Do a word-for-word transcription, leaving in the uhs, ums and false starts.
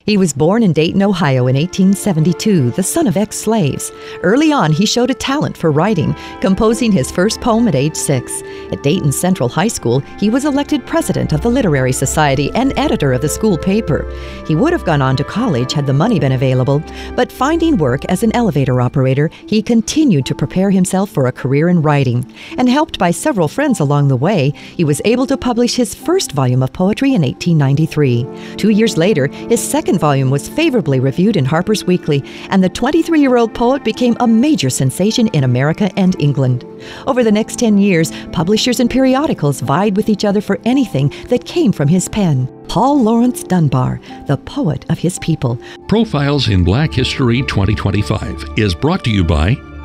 He was born in Dayton, Ohio in eighteen seventy-two, the son of ex-slaves. Early on, he showed a talent for writing, composing his first poem at age six. At Dayton Central High School, he was elected president of the Literary Society and editor of the school paper. He would have gone on to college had the money been available, but finding work as an elevator operator, he continued to prepare himself for a career in writing. And helped by several friends along the way, he was able to publish his first volume of poetry in eighteen ninety-three. Two years later, his second volume was favorably reviewed in Harper's Weekly, and the twenty-three-year-old poet became a major sensation in America and England. Over the next ten years, publishers and periodicals vied with each other for anything that came from his pen. Paul Laurence Dunbar, the poet of his people. Profiles in Black History twenty twenty-five is brought to you by